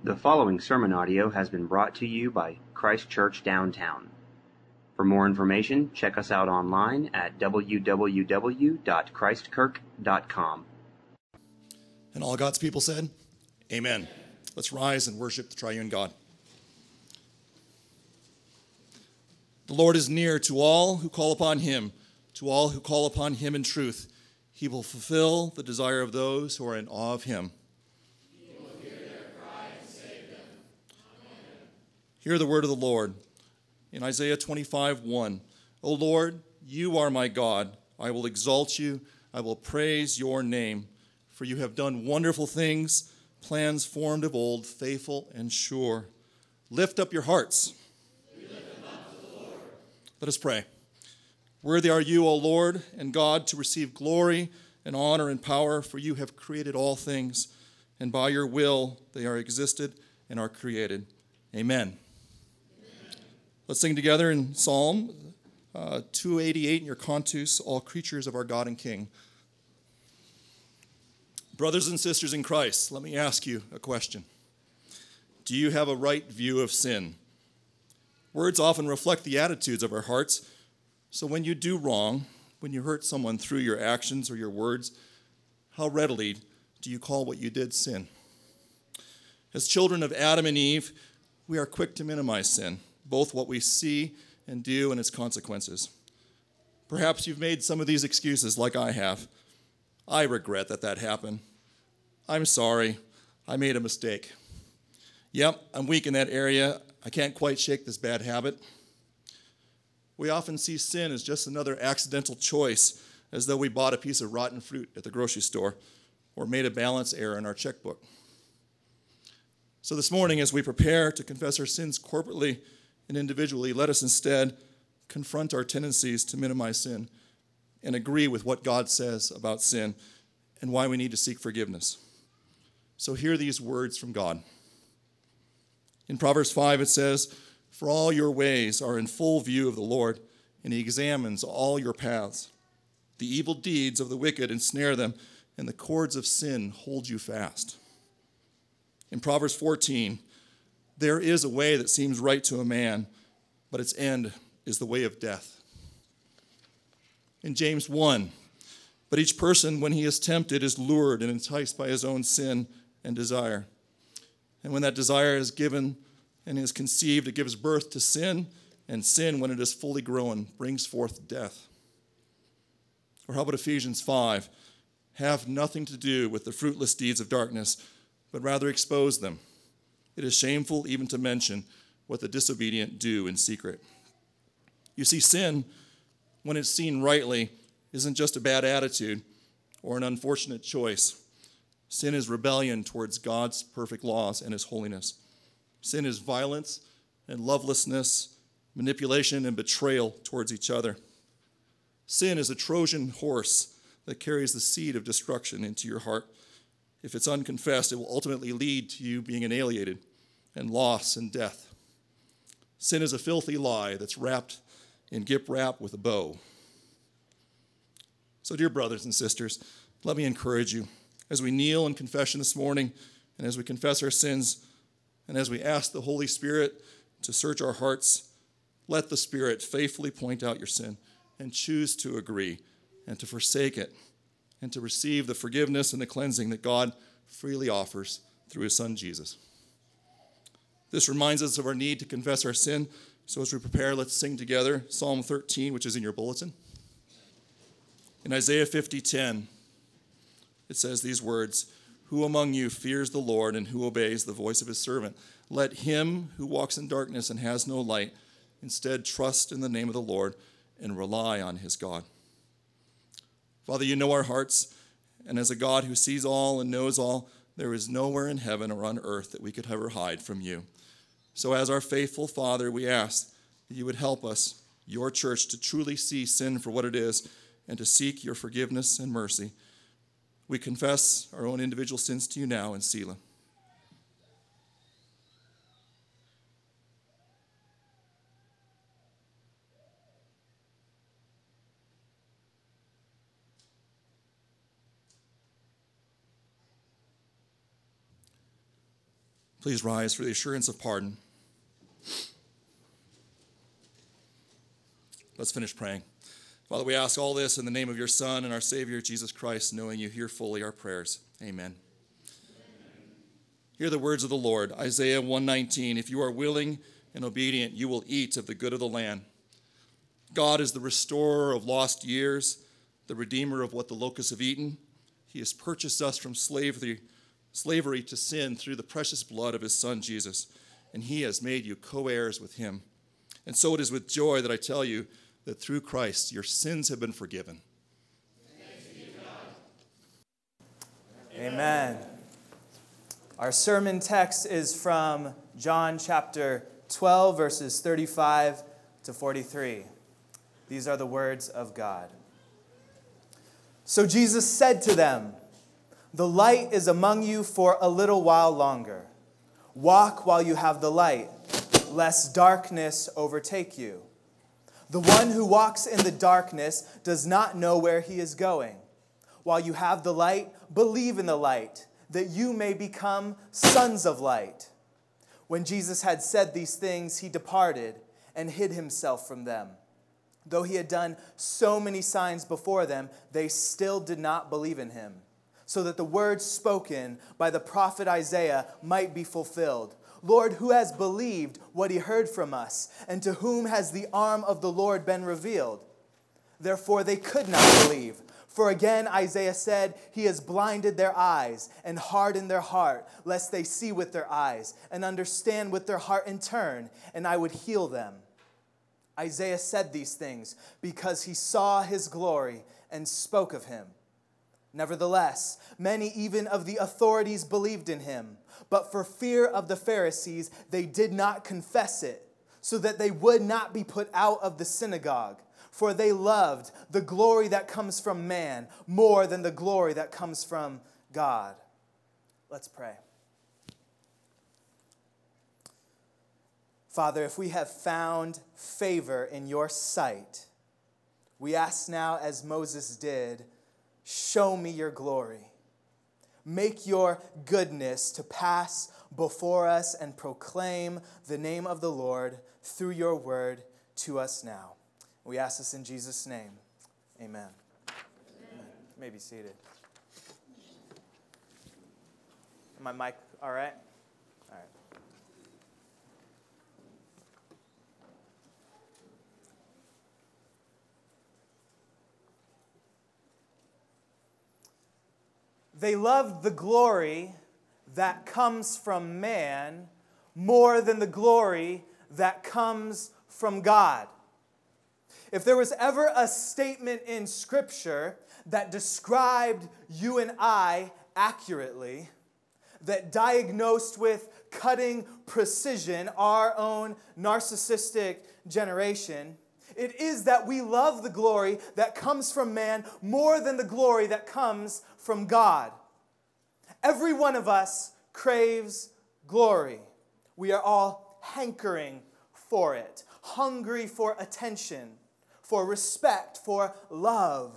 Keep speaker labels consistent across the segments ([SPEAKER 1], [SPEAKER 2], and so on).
[SPEAKER 1] The following sermon audio has been brought to you by Christ Church Downtown. For more information, check us out online at www.christkirk.com.
[SPEAKER 2] And all God's people said, Amen. Let's rise and worship the triune God. The Lord is near to all who call upon him, to all who call upon him in truth. He will fulfill the desire of those who are in awe of him. He will hear their cry and save them. Amen. Hear the word of the Lord. In Isaiah 25:1, O Lord, you are my God. I will exalt you. I will praise your name. For you have done wonderful things, plans formed of old, faithful and sure. Lift up your hearts. We lift them up to the Lord. Let us pray. Worthy are you, O Lord and God, to receive glory and honor and power, for you have created all things, and by your will they are existed and are created. Amen. Let's sing together in Psalm 288 in your cantus, All Creatures of Our God and King. Brothers and sisters in Christ, let me ask you a question. Do you have a right view of sin? Words often reflect the attitudes of our hearts. So when you do wrong, when you hurt someone through your actions or your words, how readily do you call what you did sin? As children of Adam and Eve, we are quick to minimize sin, both what we see and do and its consequences. Perhaps you've made some of these excuses like I have. I regret that happened. I'm sorry. I made a mistake. Yep, I'm weak in that area. I can't quite shake this bad habit. We often see sin as just another accidental choice, as though we bought a piece of rotten fruit at the grocery store or made a balance error in our checkbook. So this morning, as we prepare to confess our sins corporately and individually, let us instead confront our tendencies to minimize sin and agree with what God says about sin and why we need to seek forgiveness. So hear these words from God. In Proverbs 5, it says, For all your ways are in full view of the Lord, and he examines all your paths. The evil deeds of the wicked ensnare them, and the cords of sin hold you fast. In Proverbs 14, there is a way that seems right to a man, but its end is the way of death. In James 1, but each person, when he is tempted, is lured and enticed by his own sin and desire. And when that desire is given and is conceived, it gives birth to sin, and sin, when it is fully grown, brings forth death. Or how about Ephesians 5? Have nothing to do with the fruitless deeds of darkness, but rather expose them. It is shameful even to mention what the disobedient do in secret. You see, sin, when it's seen rightly, isn't just a bad attitude or an unfortunate choice. Sin is rebellion towards God's perfect laws and his holiness. Sin is violence and lovelessness, manipulation and betrayal towards each other. Sin is a Trojan horse that carries the seed of destruction into your heart. If it's unconfessed, it will ultimately lead to you being annihilated and loss and death. Sin is a filthy lie that's wrapped in gip-wrap with a bow. So, dear brothers and sisters, let me encourage you as we kneel in confession this morning and as we confess our sins and as we ask the Holy Spirit to search our hearts, let the Spirit faithfully point out your sin and choose to agree and to forsake it and to receive the forgiveness and the cleansing that God freely offers through his Son, Jesus. This reminds us of our need to confess our sin. So as we prepare, let's sing together Psalm 13, which is in your bulletin. In Isaiah 50:10, it says these words, Who among you fears the Lord and who obeys the voice of his servant? Let him who walks in darkness and has no light instead trust in the name of the Lord and rely on his God. Father, you know our hearts, and as a God who sees all and knows all, there is nowhere in heaven or on earth that we could ever hide from you. So as our faithful Father, we ask that you would help us, your church, to truly see sin for what it is and to seek your forgiveness and mercy. We confess our own individual sins to you now in Selah. Please rise for the assurance of pardon. Let's finish praying. Father, we ask all this in the name of your Son and our Savior, Jesus Christ, knowing you hear fully our prayers. Amen. Hear the words of the Lord, Isaiah 1:19. If you are willing and obedient, you will eat of the good of the land. God is the restorer of lost years, the redeemer of what the locusts have eaten. He has purchased us from slavery to sin through the precious blood of his Son, Jesus, and he has made you co-heirs with him. And so it is with joy that I tell you that through Christ your sins have been forgiven.
[SPEAKER 3] Thanks be to God.
[SPEAKER 4] Amen. Our sermon text is from John chapter 12, verses 35 to 43. These are the words of God. So Jesus said to them, "The light is among you for a little while longer. Walk while you have the light, lest darkness overtake you. The one who walks in the darkness does not know where he is going. While you have the light, believe in the light, that you may become sons of light." When Jesus had said these things, he departed and hid himself from them. Though he had done so many signs before them, they still did not believe in him, so that the words spoken by the prophet Isaiah might be fulfilled. "Lord, who has believed what he heard from us? And to whom has the arm of the Lord been revealed?" Therefore they could not believe. For again Isaiah said, "He has blinded their eyes and hardened their heart, lest they see with their eyes and understand with their heart and turn, and I would heal them." Isaiah said these things because he saw his glory and spoke of him. Nevertheless, many even of the authorities believed in him, but for fear of the Pharisees, they did not confess it, so that they would not be put out of the synagogue. For they loved the glory that comes from man more than the glory that comes from God. Let's pray. Father, if we have found favor in your sight, we ask now, as Moses did, show me your glory. Make your goodness to pass before us and proclaim the name of the Lord through your word to us now. We ask this in Jesus' name. Amen. Amen. You may be seated. My mic all right? All right. They loved the glory that comes from man more than the glory that comes from God. If there was ever a statement in Scripture that described you and I accurately, that diagnosed with cutting precision our own narcissistic generation, it is that we love the glory that comes from man more than the glory that comes from God. Every one of us craves glory. We are all hankering for it, hungry for attention, for respect, for love.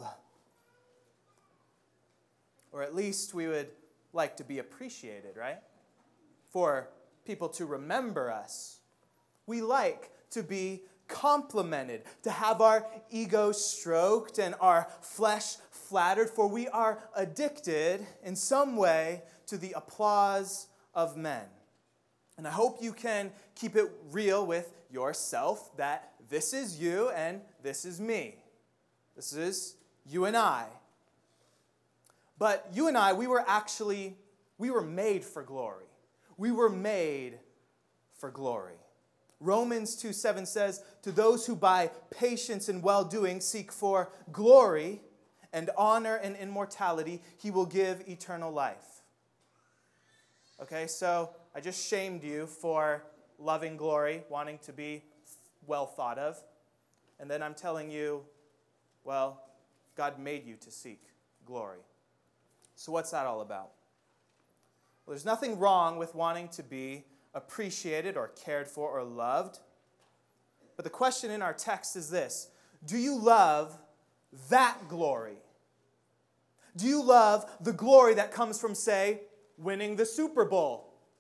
[SPEAKER 4] Or at least we would like to be appreciated, right? For people to remember us. We like to be complimented, to have our ego stroked and our flesh flattered, for we are addicted in some way to the applause of men. And I hope you can keep it real with yourself that this is you and this is me. This is you and I. But you and I, we were made for glory. We were made for glory. Romans 2:7 says, "To those who by patience and well-doing seek for glory and honor and immortality, he will give eternal life." Okay, so I just shamed you for loving glory, wanting to be well thought of. And then I'm telling you, well, God made you to seek glory. So what's that all about? Well, there's nothing wrong with wanting to be appreciated or cared for or loved. But the question in our text is this: do you love that glory? Do you love the glory that comes from, say, winning the Super Bowl?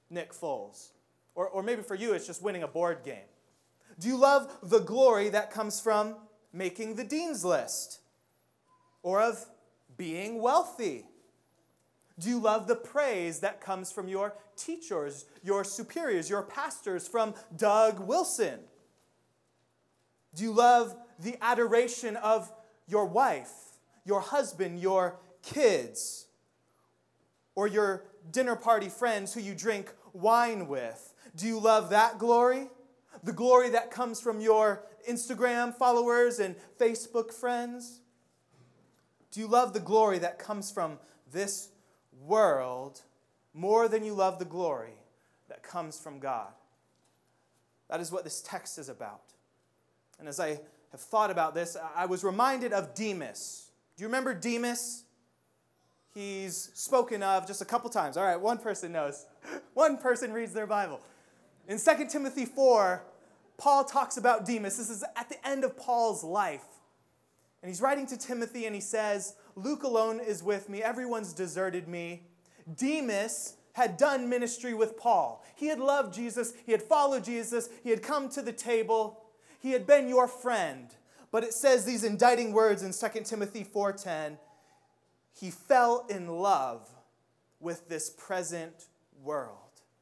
[SPEAKER 4] Nick Foles? Or maybe for you, it's just winning a board game. Do you love the glory that comes from making the dean's list? Or of being wealthy? Do you love the praise that comes from your teachers, your superiors, your pastors, from Doug Wilson? Do you love the adoration of your wife, your husband, your kids, or your dinner party friends who you drink wine with? Do you love that glory? The glory that comes from your Instagram followers and Facebook friends? Do you love the glory that comes from this world more than you love the glory that comes from God? That is what this text is about. And as I have thought about this, I was reminded of Demas. Do you remember Demas? He's spoken of just a couple times. All right, one person knows. One person reads their Bible. In 2 Timothy 4, Paul talks about Demas. This is at the end of Paul's life. And he's writing to Timothy and he says, Luke alone is with me. Everyone's deserted me. Demas had done ministry with Paul. He had loved Jesus. He had followed Jesus. He had come to the table. He had been your friend. But it says these indicting words in 2 Timothy 4:10. He fell in love with this present world.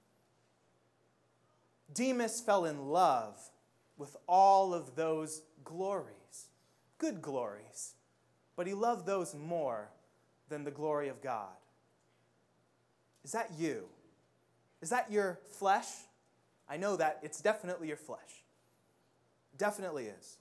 [SPEAKER 4] Demas fell in love with all of those glories, good glories, but he loved those more than the glory of God. Is that you? Is that your flesh? I know that it's definitely your flesh. Definitely is.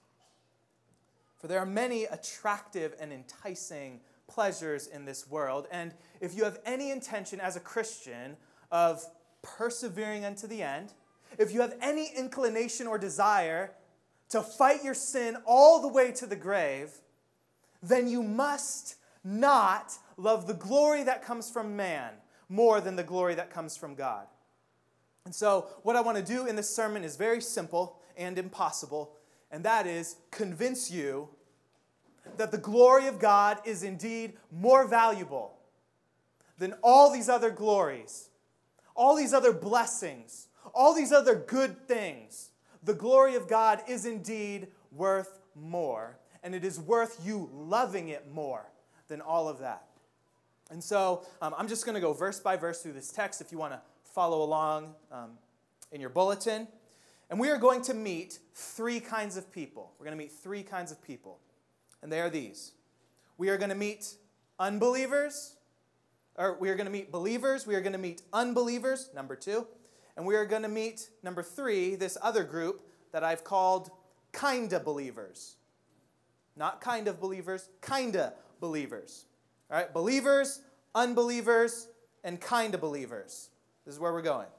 [SPEAKER 4] For there are many attractive and enticing pleasures in this world, and if you have any intention as a Christian of persevering unto the end, if you have any inclination or desire to fight your sin all the way to the grave, then you must not love the glory that comes from man more than the glory that comes from God. And so what I want to do in this sermon is very simple and impossible, and that is convince you that the glory of God is indeed more valuable than all these other glories, all these other blessings, all these other good things. The glory of God is indeed worth more, and it is worth you loving it more than all of that. And so I'm just going to go verse by verse through this text if you want to follow along in your bulletin. And we are going to meet three kinds of people. We're going to meet three kinds of people. And they are these. We are going to meet unbelievers, or we are going to meet believers. We are going to meet unbelievers, number 2. And we are going to meet, number 3, this other group that I've called kinda believers. Not kind of believers, kinda believers. All right, believers, unbelievers, and kinda believers. This is where we're going.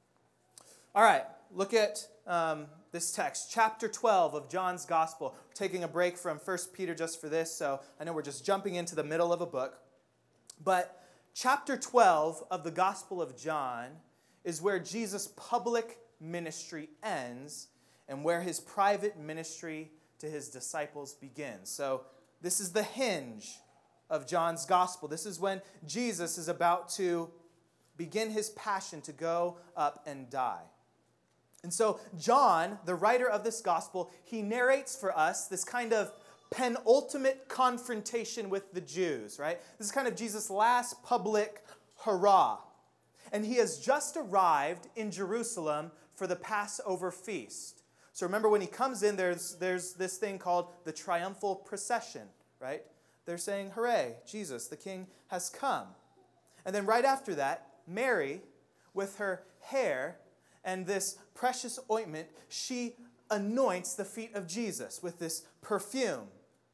[SPEAKER 4] All right, look at this text, chapter 12 of John's Gospel. We're taking a break from 1 Peter just for this, so I know we're just jumping into the middle of a book. But chapter 12 of the Gospel of John is where Jesus' public ministry ends and where his private ministry to his disciples begins. So this is the hinge of John's Gospel. This is when Jesus is about to begin his passion to go up and die. And so John, the writer of this gospel, he narrates for us this kind of penultimate confrontation with the Jews, right? This is kind of Jesus' last public hurrah. And he has just arrived in Jerusalem for the Passover feast. So remember when he comes in, there's this thing called the triumphal procession, right? They're saying, hooray, Jesus, the King has come. And then right after that, Mary, with her hair and this precious ointment, she anoints the feet of Jesus with this perfume.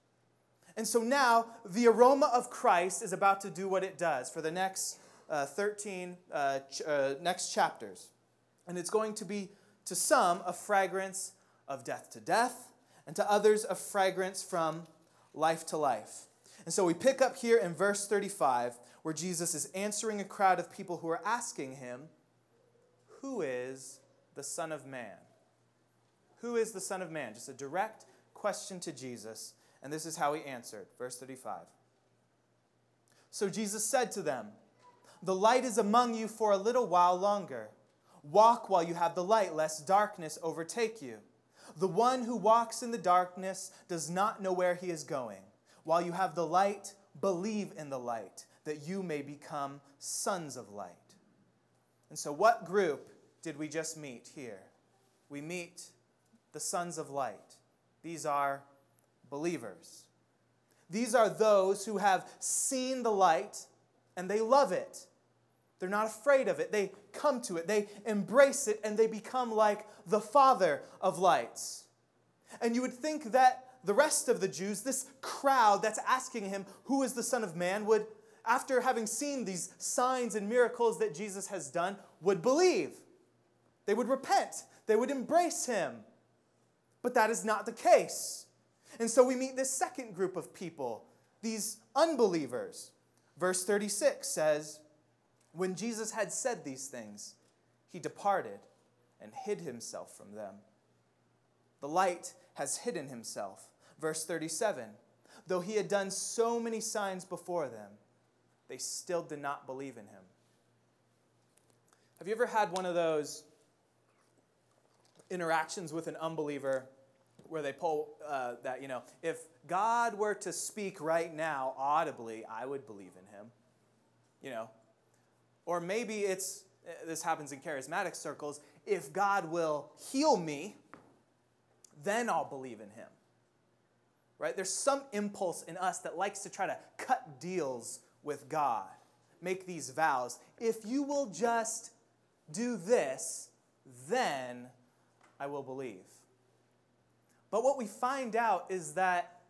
[SPEAKER 4] And so now the aroma of Christ is about to do what it does for the next 13 next chapters. And it's going to be, to some, a fragrance of death to death, and to others, a fragrance from life to life. And so we pick up here in verse 35, where Jesus is answering a crowd of people who are asking him, who is the Son of Man? Who is the Son of Man? Just a direct question to Jesus. And this is how he answered. Verse 35. So Jesus said to them, the light is among you for a little while longer. Walk while you have the light, lest darkness overtake you. The one who walks in the darkness does not know where he is going. While you have the light, believe in the light, that you may become sons of light. And so what group did we just meet here? We meet the sons of light. These are believers. These are those who have seen the light and they love it. They're not afraid of it. They come to it. They embrace it, and they become like the Father of lights. And you would think that the rest of the Jews, this crowd that's asking him, who is the Son of Man, would, after having seen these signs and miracles that Jesus has done, would believe. They would repent. They would embrace him. But that is not the case. And so we meet this second group of people, these unbelievers. Verse 36 says, when Jesus had said these things, he departed and hid himself from them. The light has hidden himself. Verse 37, though he had done so many signs before them, they still did not believe in him. Have you ever had one of those interactions with an unbeliever where they pull that, if God were to speak right now audibly, I would believe in him, Or maybe this happens in charismatic circles, if God will heal me, then I'll believe in him. Right? There's some impulse in us that likes to try to cut deals with God, make these vows. If you will just do this, then I will believe. But what we find out is that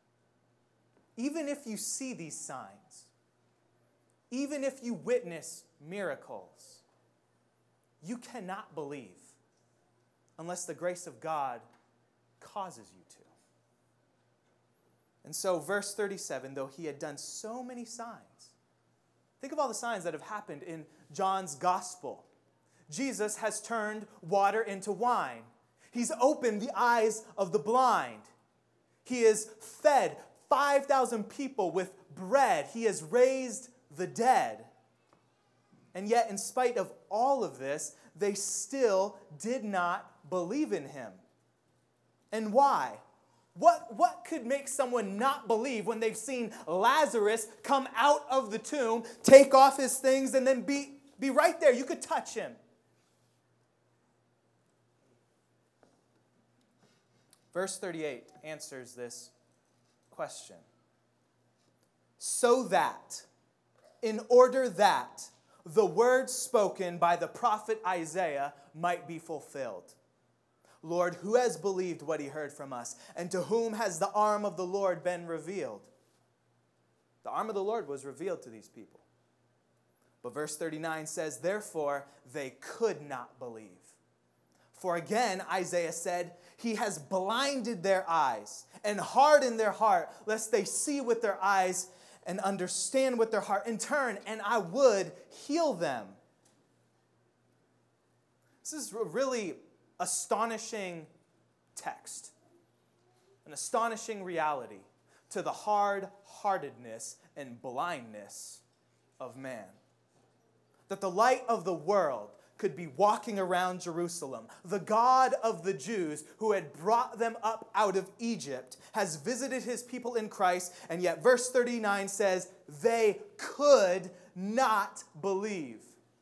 [SPEAKER 4] even if you see these signs, even if you witness miracles, you cannot believe unless the grace of God causes you to. And so, verse 37, though he had done so many signs, think of all the signs that have happened in John's gospel. Jesus has turned water into wine. He's opened the eyes of the blind. He has fed 5,000 people with bread. He has raised the dead. And yet, in spite of all of this, they still did not believe in him. And why? What could make someone not believe when they've seen Lazarus come out of the tomb, take off his things, and then be right there? You could touch him. Verse 38 answers this question. So that, in order that the words spoken by the prophet Isaiah might be fulfilled. Lord, who has believed what he heard from us? And to whom has the arm of the Lord been revealed? The arm of the Lord was revealed to these people. But verse 39 says, therefore, they could not believe. For again, Isaiah said, he has blinded their eyes and hardened their heart, lest they see with their eyes and understand with their heart and turn, and I would heal them. This is really astonishing text, an astonishing reality to the hard-heartedness and blindness of man. That the light of the world could be walking around Jerusalem. The God of the Jews who had brought them up out of Egypt has visited his people in Christ, and yet verse 39 says they could not believe.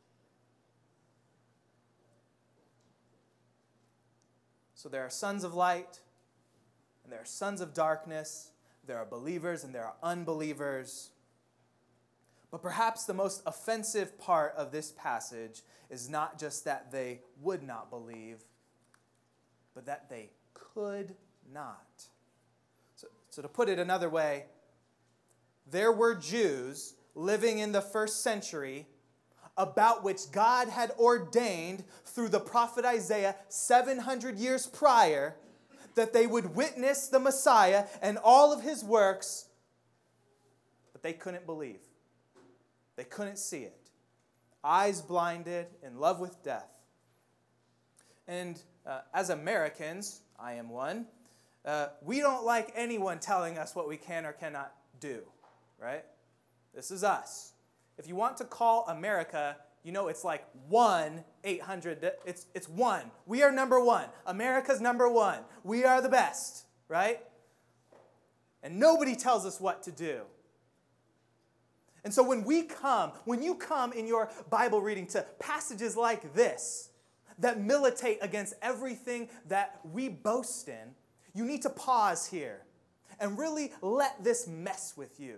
[SPEAKER 4] So there are sons of light, and there are sons of darkness, there are believers and there are unbelievers. But perhaps the most offensive part of this passage is not just that they would not believe, but that they could not. So to put it another way, there were Jews living in the first century about which God had ordained through the prophet Isaiah 700 years prior that they would witness the Messiah and all of his works, but they couldn't believe. They couldn't see it. Eyes blinded, in love with death. And as Americans, I am one, we don't like anyone telling us what we can or cannot do, right? This is us. If you want to call America, it's like one 800. It's one. We are number one. America's number one. We are the best, right? And nobody tells us what to do. And so when you come in your Bible reading to passages like this that militate against everything that we boast in, you need to pause here and really let this mess with you.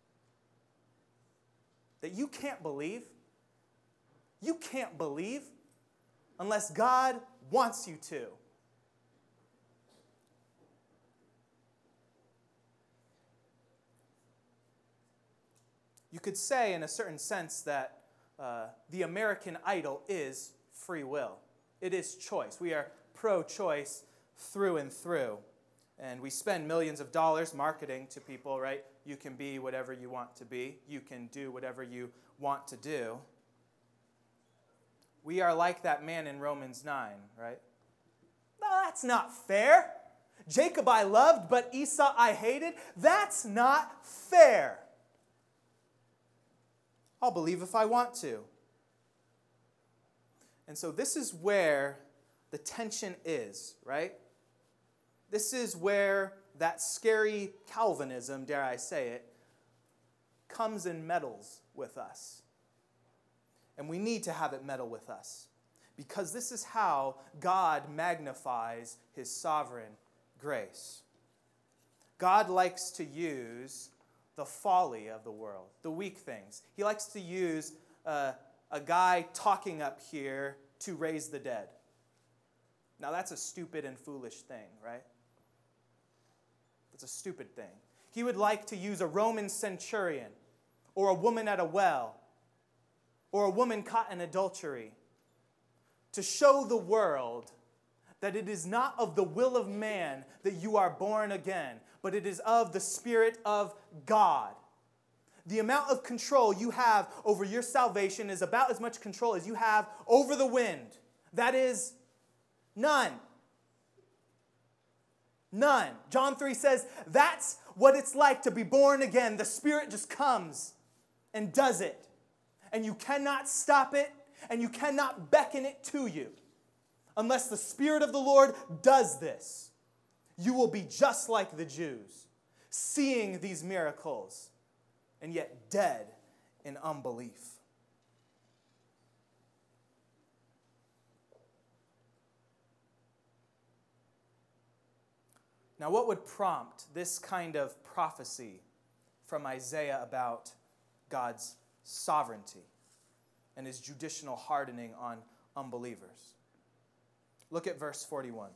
[SPEAKER 4] That you can't believe. You can't believe unless God wants you to. You could say, in a certain sense, that the American idol is free will. It is choice. We are pro-choice through and through. And we spend millions of dollars marketing to people, right? You can be whatever you want to be. You can do whatever you want to do. We are like that man in Romans 9, right? No, that's not fair. Jacob I loved, but Esau I hated. That's not fair. I'll believe if I want to. And so this is where the tension is, right? This is where that scary Calvinism, dare I say it, comes and meddles with us. And we need to have it meddle with us, because this is how God magnifies his sovereign grace. God likes to use the folly of the world, the weak things. He likes to use a guy talking up here to raise the dead. Now that's a stupid and foolish thing, right? That's a stupid thing. He would like to use a Roman centurion, or a woman at a well, or a woman caught in adultery, to show the world that it is not of the will of man that you are born again, but it is of the Spirit of God. The amount of control you have over your salvation is about as much control as you have over the wind. That is none. None. John 3 says that's what it's like to be born again. The Spirit just comes and does it. And you cannot stop it, and you cannot beckon it to you. Unless the Spirit of the Lord does this, you will be just like the Jews, seeing these miracles, and yet dead in unbelief. Now, what would prompt this kind of prophecy from Isaiah about God's sovereignty and his judicial hardening on unbelievers? Look at verse 41.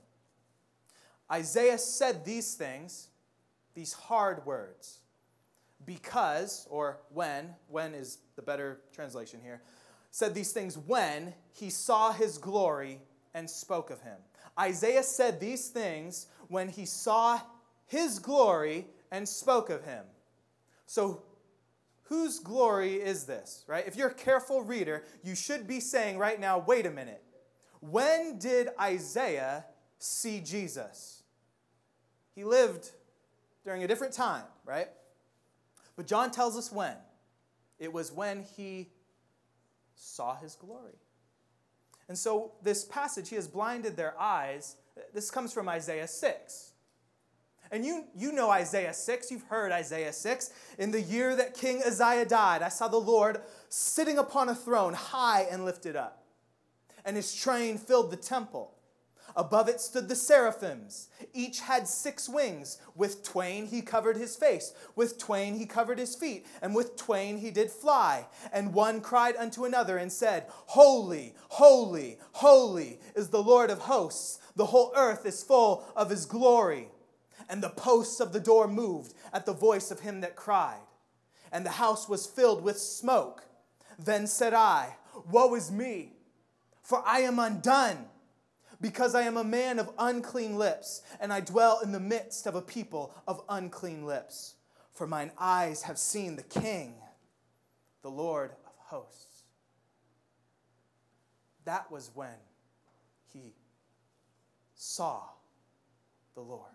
[SPEAKER 4] Isaiah said these things, these hard words, because, or when is the better translation here, said these things when he saw his glory and spoke of him. Isaiah said these things when he saw his glory and spoke of him. So, whose glory is this, right? If you're a careful reader, you should be saying right now, wait a minute. When did Isaiah see Jesus? He lived during a different time, right? But John tells us when. It was when he saw his glory. And so this passage, he has blinded their eyes. This comes from Isaiah 6. And you know Isaiah 6. You've heard Isaiah 6. In the year that King Uzziah died, I saw the Lord sitting upon a throne, high and lifted up. And his train filled the temple. Above it stood the seraphims. Each had 6 wings. With twain he covered his face. With twain he covered his feet. And with twain he did fly. And one cried unto another and said, Holy, holy, holy is the Lord of hosts. The whole earth is full of his glory. And the posts of the door moved at the voice of him that cried. And the house was filled with smoke. Then said I, Woe is me! For I am undone, because I am a man of unclean lips, and I dwell in the midst of a people of unclean lips. For mine eyes have seen the King, the Lord of hosts. That was when he saw the Lord.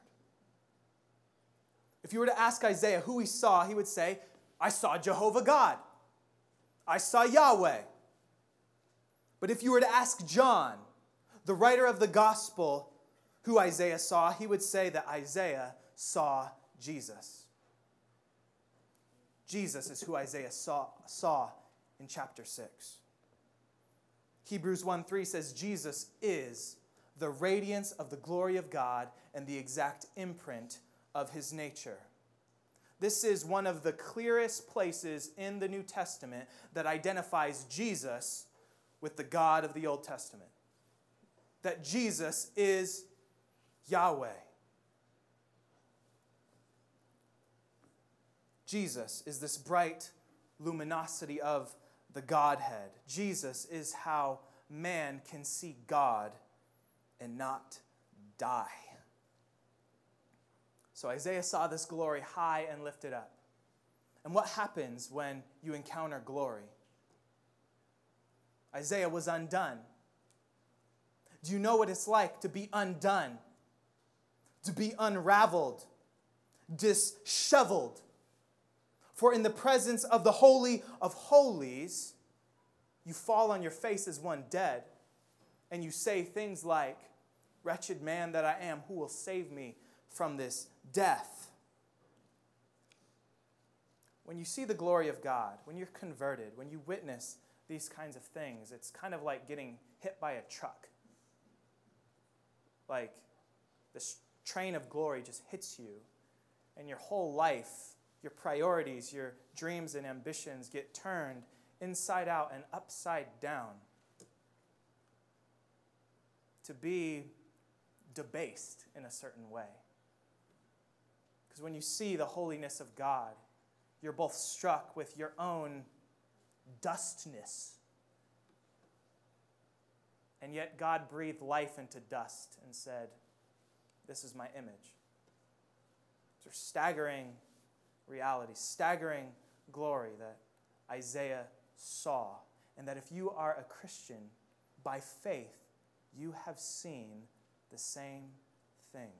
[SPEAKER 4] If you were to ask Isaiah who he saw, he would say, I saw Jehovah God. I saw Yahweh. But if you were to ask John, the writer of the gospel, who Isaiah saw, he would say that Isaiah saw Jesus. Jesus is who Isaiah saw in chapter 6. Hebrews 1:3 says, Jesus is the radiance of the glory of God and the exact imprint of his nature. This is one of the clearest places in the New Testament that identifies Jesus with the God of the Old Testament. That Jesus is Yahweh. Jesus is this bright luminosity of the Godhead. Jesus is how man can see God and not die. So Isaiah saw this glory high and lifted up. And what happens when you encounter glory? Isaiah was undone. Do you know what it's like to be undone? To be unraveled, disheveled. For in the presence of the Holy of Holies, you fall on your face as one dead, and you say things like, "Wretched man that I am, who will save me from this death?" When you see the glory of God, when you're converted, when you witness these kinds of things, it's kind of like getting hit by a truck. Like this train of glory just hits you, and your whole life, your priorities, your dreams and ambitions get turned inside out and upside down. To be debased in a certain way. Because when you see the holiness of God, you're both struck with your own dustness. And yet God breathed life into dust and said, "This is my image." These are staggering reality, staggering glory that Isaiah saw. And that if you are a Christian, by faith, you have seen the same thing.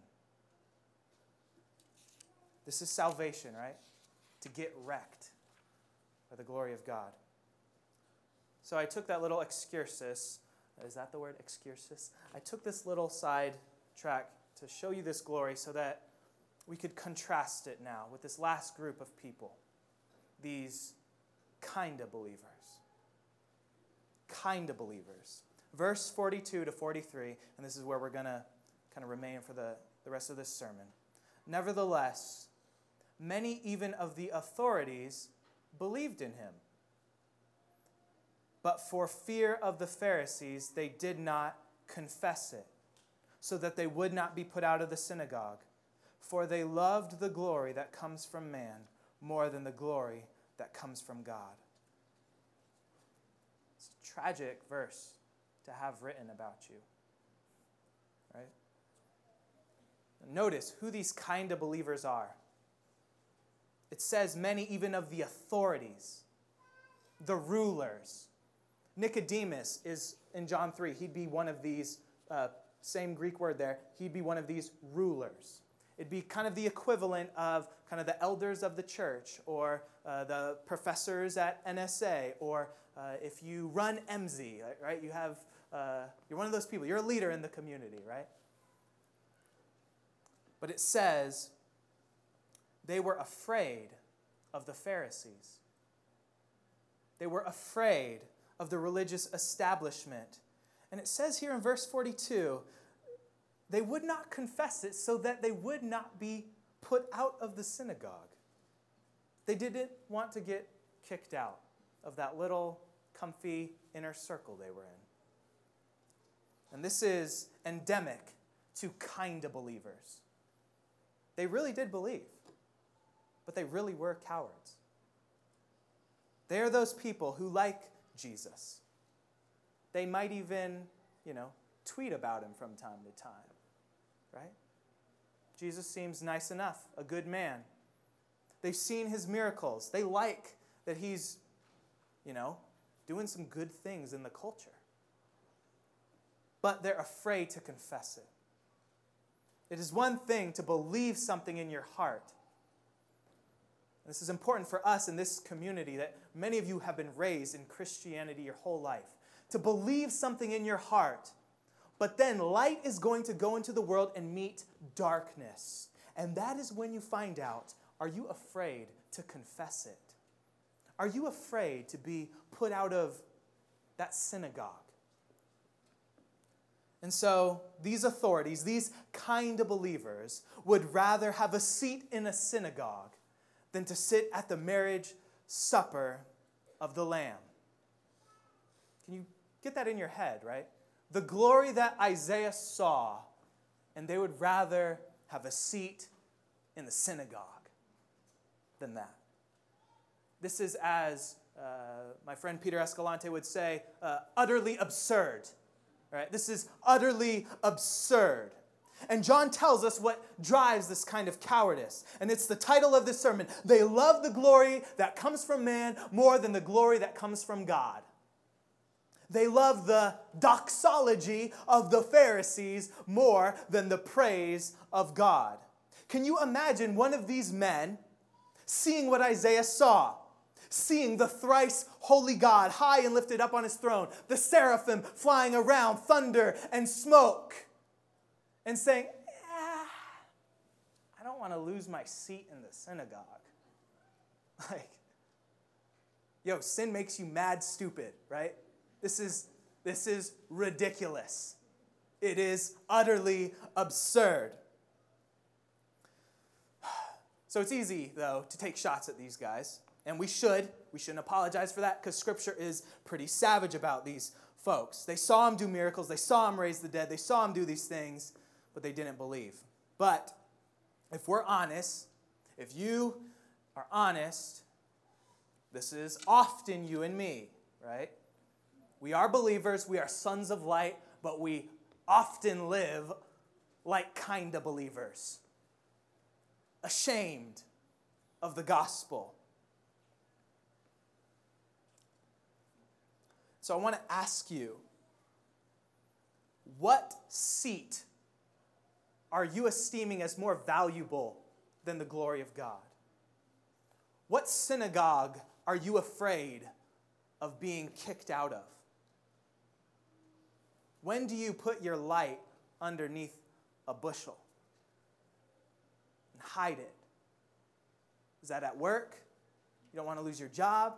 [SPEAKER 4] This is salvation, right? To get wrecked by the glory of God. So I took that little excursus. Is that the word, excursus? I took this little side track to show you this glory so that we could contrast it now with this last group of people. These kind of believers. Kind of believers. Verse 42 to 43, and this is where we're going to kind of remain for the rest of this sermon. Nevertheless, many even of the authorities believed in him. But for fear of the Pharisees, they did not confess it, so that they would not be put out of the synagogue. For they loved the glory that comes from man more than the glory that comes from God. It's a tragic verse to have written about you, right? Notice who these kind of believers are. It says many even of the authorities, the rulers. Nicodemus is in John 3. He'd be one of these, same Greek word there, he'd be one of these rulers. It'd be kind of the equivalent of kind of the elders of the church or the professors at NSA or if you run MZ, right? You have, you're one of those people. You're a leader in the community, right? But it says they were afraid of the Pharisees. They were afraid of the religious establishment. And it says here in verse 42, they would not confess it so that they would not be put out of the synagogue. They didn't want to get kicked out of that little comfy inner circle they were in. And this is endemic to kind of believers. They really did believe, but they really were cowards. They are those people who like Jesus. They might even, tweet about him from time to time, right? Jesus seems nice enough, a good man. They've seen his miracles. They like that he's, doing some good things in the culture. But they're afraid to confess it. It is one thing to believe something in your heart. This is important for us in this community that many of you have been raised in Christianity your whole life. to believe something in your heart, but then light is going to go into the world and meet darkness. And that is when you find out, are you afraid to confess it? Are you afraid to be put out of that synagogue? And so these authorities, these kind of believers, would rather have a seat in a synagogue than to sit at the marriage supper of the Lamb. Can you get that in your head, right? The glory that Isaiah saw, and they would rather have a seat in the synagogue than that. This is, as my friend Peter Escalante would say, utterly absurd. Right? This is utterly absurd. And John tells us what drives this kind of cowardice. And it's the title of this sermon. They love the glory that comes from man more than the glory that comes from God. They love the doxology of the Pharisees more than the praise of God. Can you imagine one of these men seeing what Isaiah saw? Seeing the thrice holy God high and lifted up on his throne, the seraphim flying around, thunder and smoke, and saying, I don't want to lose my seat in the synagogue. Like, yo, sin makes you mad stupid, right? This is ridiculous. It is utterly absurd. So it's easy, though, to take shots at these guys. And we shouldn't apologize for that because Scripture is pretty savage about these folks. They saw him do miracles. They saw him raise the dead. They saw him do these things, but they didn't believe. But if we're honest, if you are honest, this is often you and me, right? We are believers. We are sons of light, but we often live like kind of believers, ashamed of the gospel. So I want to ask you, what seat are you esteeming as more valuable than the glory of God? What synagogue are you afraid of being kicked out of? When do you put your light underneath a bushel and hide it? Is that at work? You don't want to lose your job?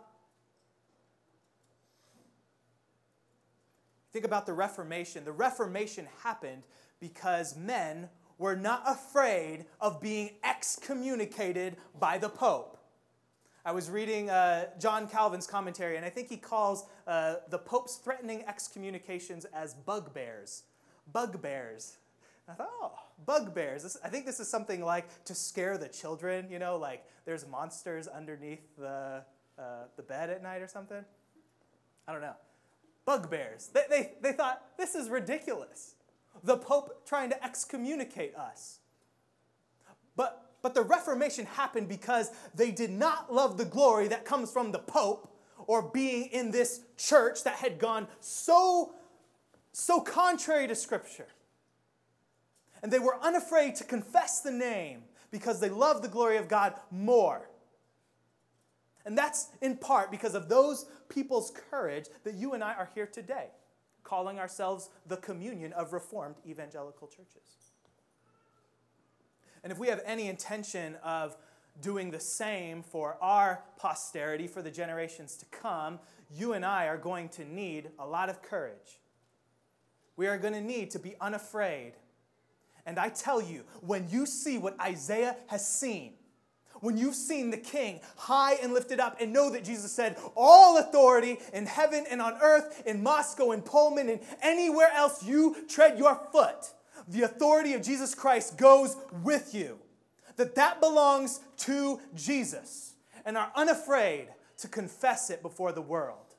[SPEAKER 4] Think about the Reformation. The Reformation happened because men were not afraid of being excommunicated by the Pope. I was reading John Calvin's commentary, and I think he calls the Pope's threatening excommunications as bugbears. Bugbears. I thought, oh, bugbears. I think this is something like to scare the children, you know, like there's monsters underneath the bed at night or something. I don't know. Bugbears. They thought, this is ridiculous. The Pope trying to excommunicate us. But the Reformation happened because they did not love the glory that comes from the Pope or being in this church that had gone so contrary to Scripture. And they were unafraid to confess the name because they loved the glory of God more. And that's in part because of those people's courage that you and I are here today, calling ourselves the communion of Reformed evangelical churches. And if we have any intention of doing the same for our posterity, for the generations to come, you and I are going to need a lot of courage. We are going to need to be unafraid. And I tell you, when you see what Isaiah has seen, when you've seen the King high and lifted up and know that Jesus said, all authority in heaven and on earth, in Moscow and Pullman and anywhere else you tread your foot, the authority of Jesus Christ goes with you. That belongs to Jesus and are unafraid to confess it before the world.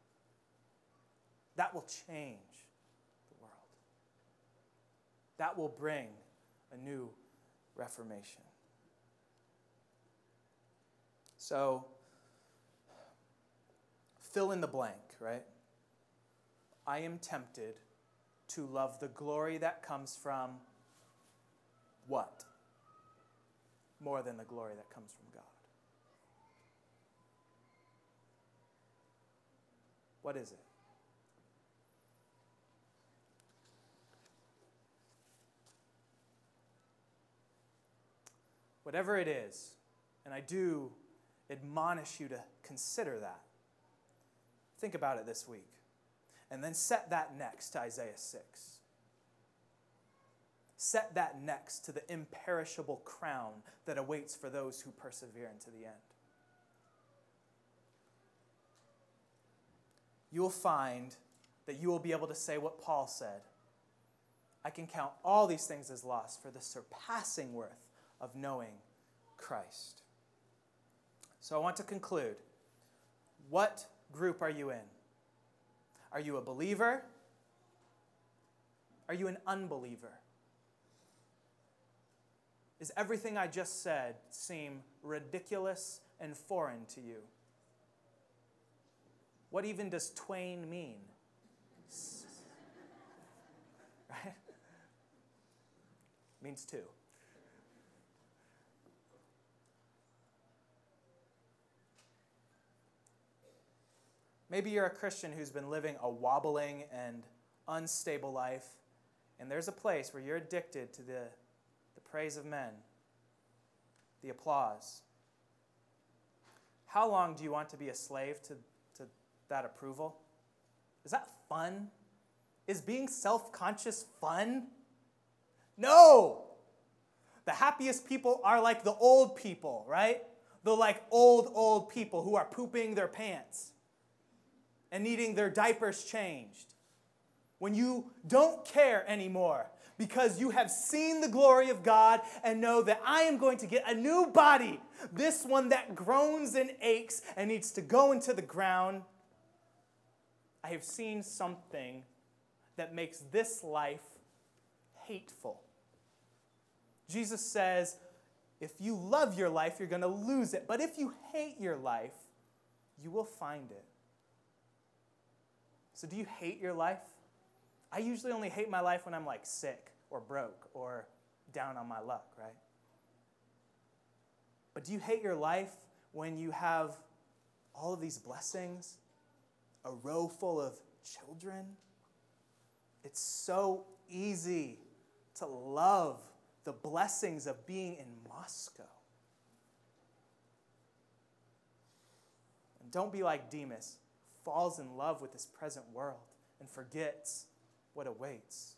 [SPEAKER 4] That will change the world. That will bring a new Reformation. So, fill in the blank, right? I am tempted to love the glory that comes from what? More than the glory that comes from God. What is it? Whatever it is, and I do admonish you to consider that. Think about it this week. And then set that next to Isaiah 6. Set that next to the imperishable crown that awaits for those who persevere into the end. You will find that you will be able to say what Paul said. I can count all these things as loss for the surpassing worth of knowing Christ. So I want to conclude. What group are you in? Are you a believer? Are you an unbeliever? Is everything I just said seem ridiculous and foreign to you? What even does twain mean? Right? Means two. Maybe you're a Christian who's been living a wobbling and unstable life, and there's a place where you're addicted to the praise of men, the applause. How long do you want to be a slave to that approval? Is that fun? Is being self-conscious fun? No! The happiest people are like the old people, right? The like old people who are pooping their pants and needing their diapers changed. When you don't care anymore because you have seen the glory of God and know that I am going to get a new body, this one that groans and aches and needs to go into the ground. I have seen something that makes this life hateful. Jesus says, if you love your life, you're going to lose it. But if you hate your life, you will find it. So do you hate your life? I usually only hate my life when I'm like sick or broke or down on my luck, right? But do you hate your life when you have all of these blessings? A row full of children? It's so easy to love the blessings of being in Moscow. And don't be like Demas, falls in love with this present world and forgets what awaits.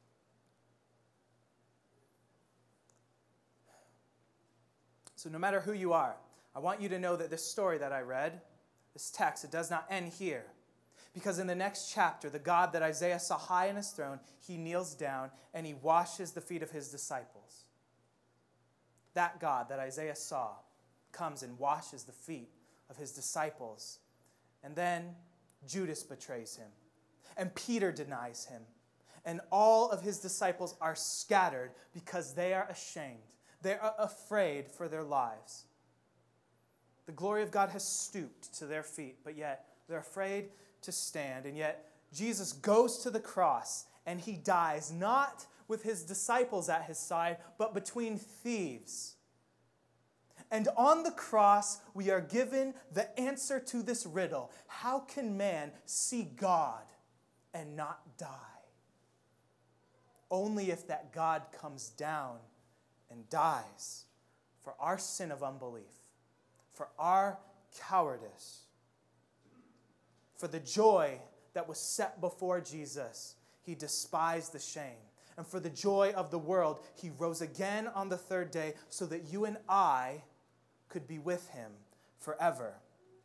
[SPEAKER 4] So no matter who you are, I want you to know that this story that I read, this text, it does not end here. Because in the next chapter, the God that Isaiah saw high on his throne, he kneels down and he washes the feet of his disciples. That God that Isaiah saw comes and washes the feet of his disciples. And then Judas betrays him. And Peter denies him. And all of his disciples are scattered because they are ashamed. They are afraid for their lives. The glory of God has stooped to their feet, but yet they're afraid to stand. And yet Jesus goes to the cross and he dies not with his disciples at his side, but between thieves. And on the cross, we are given the answer to this riddle. How can man see God and not die? Only if that God comes down and dies for our sin of unbelief, for our cowardice, for the joy that was set before Jesus, he despised the shame. And for the joy of the world, he rose again on the third day so that you and I could be with him forever.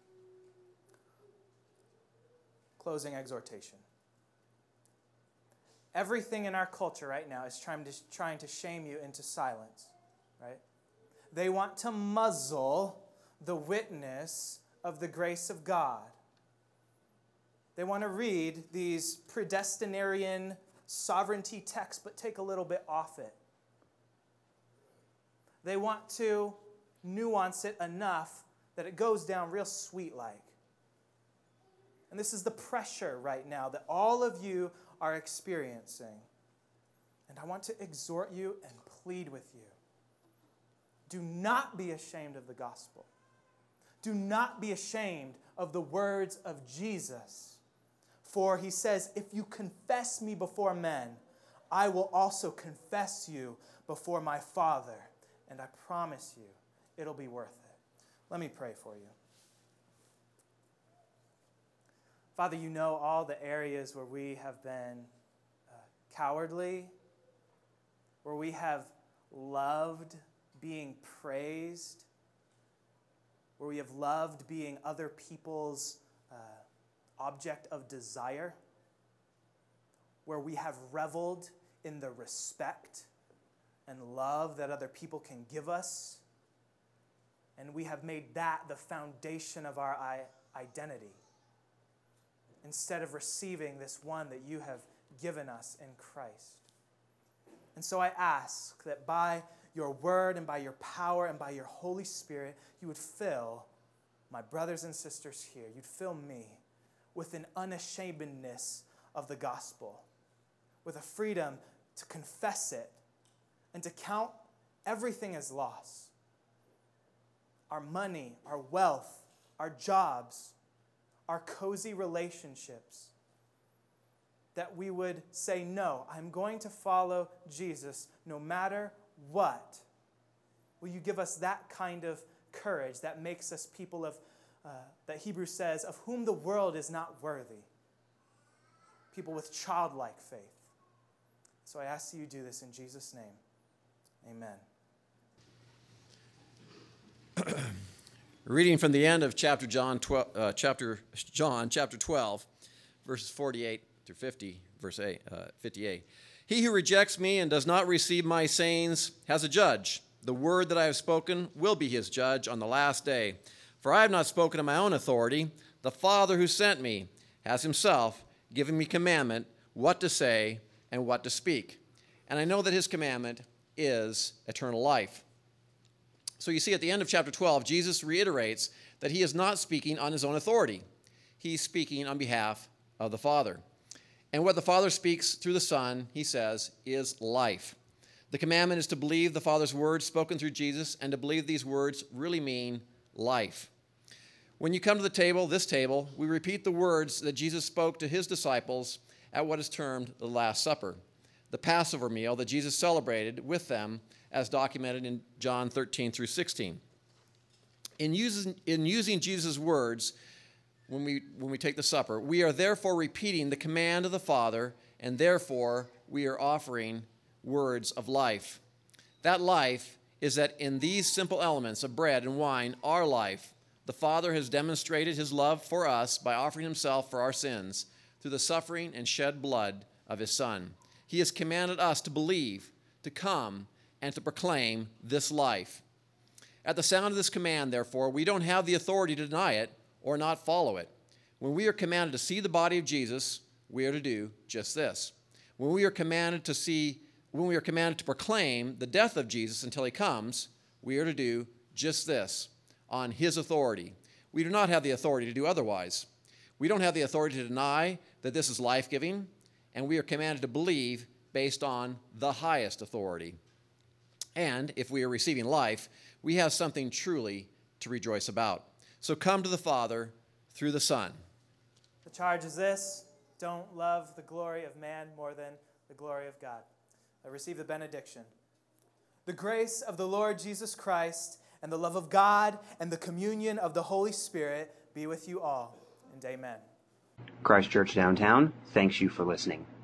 [SPEAKER 4] Closing exhortation. Everything in our culture right now is trying to shame you into silence, right? They want to muzzle the witness of the grace of God. They want to read these predestinarian sovereignty texts, but take a little bit off it. They want to nuance it enough that it goes down real sweet-like. And this is the pressure right now that all of you are experiencing. And I want to exhort you and plead with you. Do not be ashamed of the gospel. Do not be ashamed of the words of Jesus. For he says, if you confess me before men, I will also confess you before my Father and I promise you, it'll be worth it. Let me pray for you. Father, you know all the areas where we have been cowardly, where we have loved being praised, where we have loved being other people's object of desire, where we have reveled in the respect and love that other people can give us, and we have made that the foundation of our identity, instead of receiving this one that you have given us in Christ. And so I ask that by your word and by your power and by your Holy Spirit, you would fill my brothers and sisters here, you'd fill me with an unashamedness of the gospel, with a freedom to confess it and to count everything as loss. Our money, our wealth, our jobs, our cozy relationships, that we would say, no, I'm going to follow Jesus no matter what. Will you give us that kind of courage that makes us people of, that Hebrews says, of whom the world is not worthy. People with childlike faith. So I ask that you do this in Jesus' name. Amen.
[SPEAKER 3] Reading from the end of chapter John, chapter 12, verses 48 through 50, verse 58. He who rejects me and does not receive my sayings has a judge. The word that I have spoken will be his judge on the last day. For I have not spoken of my own authority. The Father who sent me has himself given me commandment what to say and what to speak. And I know that his commandment is eternal life. So you see, at the end of chapter 12, Jesus reiterates that he is not speaking on his own authority. He's speaking on behalf of the Father. And what the Father speaks through the Son, he says, is life. The commandment is to believe the Father's words spoken through Jesus and to believe these words really mean life. When you come to the table, this table, we repeat the words that Jesus spoke to his disciples at what is termed the Last Supper, the Passover meal that Jesus celebrated with them as documented in John 13 through 16. In using Jesus' words, when we take the supper, we are therefore repeating the command of the Father, and therefore we are offering words of life. That life is that in these simple elements of bread and wine, our life, the Father has demonstrated his love for us by offering himself for our sins through the suffering and shed blood of his Son. He has commanded us to believe, to come, and to proclaim this life. At the sound of this command, therefore, we don't have the authority to deny it or not follow it. When we are commanded to see the body of Jesus, we are to do just this. When we are commanded to proclaim the death of Jesus until he comes, we are to do just this on his authority. We do not have the authority to do otherwise. We don't have the authority to deny that this is life-giving, and we are commanded to believe based on the highest authority. And if we are receiving life, we have something truly to rejoice about. So come to the Father through the Son.
[SPEAKER 4] The charge is this: don't love the glory of man more than the glory of God. I receive the benediction. The grace of the Lord Jesus Christ and the love of God and the communion of the Holy Spirit be with you all. And amen.
[SPEAKER 1] Christ Church Downtown thanks you for listening.